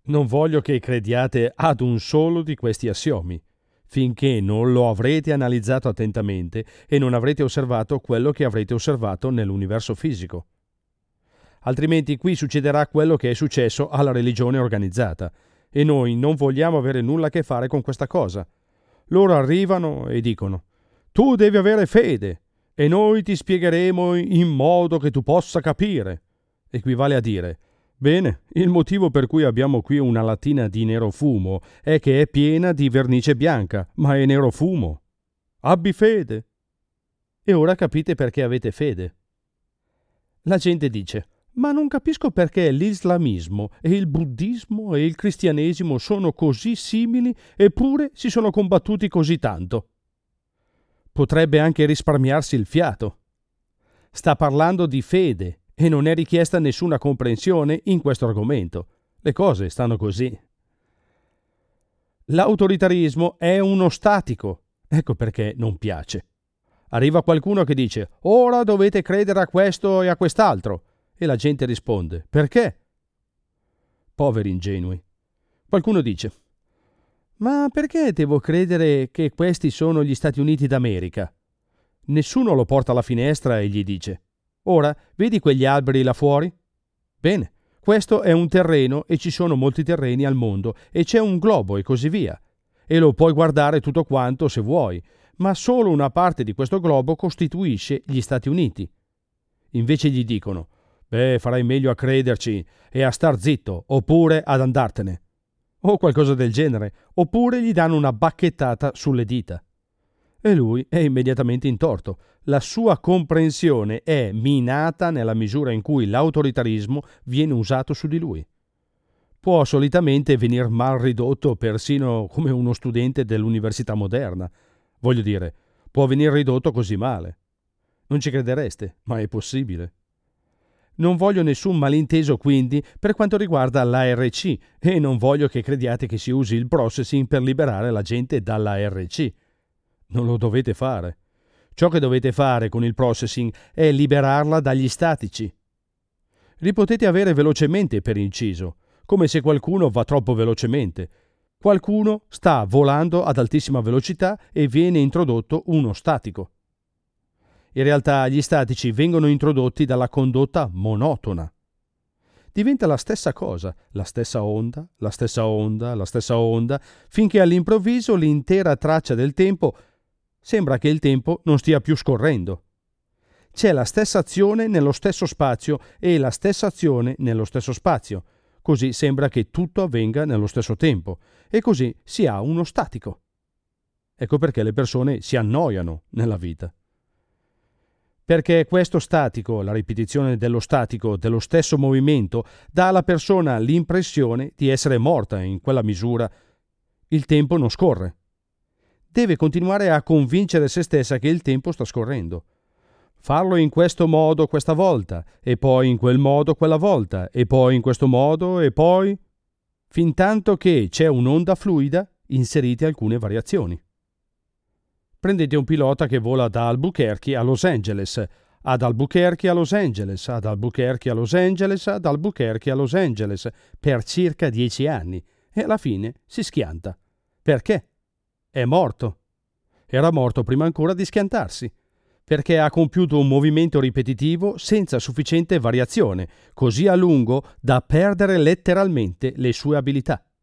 Non voglio che crediate ad un solo di questi assiomi, finché non lo avrete analizzato attentamente e non avrete osservato quello che avrete osservato nell'universo fisico. Altrimenti qui succederà quello che è successo alla religione organizzata, e noi non vogliamo avere nulla a che fare con questa cosa. Loro arrivano e dicono: tu devi avere fede, e noi ti spiegheremo in modo che tu possa capire. Equivale a dire: bene, il motivo per cui abbiamo qui una lattina di nero fumo è che è piena di vernice bianca, ma è nero fumo. Abbi fede. E ora capite perché avete fede. La gente dice: ma non capisco perché l'islamismo e il buddismo e il cristianesimo sono così simili eppure si sono combattuti così tanto. Potrebbe anche risparmiarsi il fiato. Sta parlando di fede e non è richiesta nessuna comprensione in questo argomento. Le cose stanno così. L'autoritarismo è uno statico. Ecco perché non piace. Arriva qualcuno che dice: ora dovete credere a questo e a quest'altro. E la gente risponde: perché? Poveri ingenui. Qualcuno dice: ma perché devo credere che questi sono gli Stati Uniti d'America? Nessuno lo porta alla finestra e gli dice: ora, vedi quegli alberi là fuori? Bene, questo è un terreno e ci sono molti terreni al mondo e c'è un globo e così via. E lo puoi guardare tutto quanto se vuoi, ma solo una parte di questo globo costituisce gli Stati Uniti. Invece gli dicono: beh, farai meglio a crederci e a star zitto, oppure ad andartene. O qualcosa del genere, oppure gli danno una bacchettata sulle dita. E lui è immediatamente in torto. La sua comprensione è minata nella misura in cui l'autoritarismo viene usato su di lui. Può solitamente venir mal ridotto persino come uno studente dell'università moderna. Voglio dire, può venir ridotto così male. Non ci credereste, ma è possibile. Non voglio nessun malinteso quindi per quanto riguarda l'ARC e non voglio che crediate che si usi il processing per liberare la gente dall'ARC. Non lo dovete fare. Ciò che dovete fare con il processing è liberarla dagli statici. Li potete avere velocemente, per inciso, come se qualcuno va troppo velocemente. Qualcuno sta volando ad altissima velocità e viene introdotto uno statico. In realtà gli statici vengono introdotti dalla condotta monotona. Diventa la stessa cosa, la stessa onda, la stessa onda, la stessa onda, finché all'improvviso l'intera traccia del tempo sembra che il tempo non stia più scorrendo. C'è la stessa azione nello stesso spazio e la stessa azione nello stesso spazio. Così sembra che tutto avvenga nello stesso tempo e così si ha uno statico. Ecco perché le persone si annoiano nella vita. Perché questo statico, la ripetizione dello statico, dello stesso movimento, dà alla persona l'impressione di essere morta in quella misura. Il tempo non scorre. Deve continuare a convincere se stessa che il tempo sta scorrendo. Farlo in questo modo questa volta, e poi in quel modo quella volta, e poi in questo modo, e poi... fintanto che c'è un'onda fluida, inserite alcune variazioni. Prendete un pilota che vola da Albuquerque a Los Angeles, ad Albuquerque a Los Angeles, ad Albuquerque a Los Angeles, ad Albuquerque a Los Angeles, per circa 10 anni, e alla fine si schianta. Perché? È morto. Era morto prima ancora di schiantarsi, perché ha compiuto un movimento ripetitivo senza sufficiente variazione, così a lungo da perdere letteralmente le sue abilità.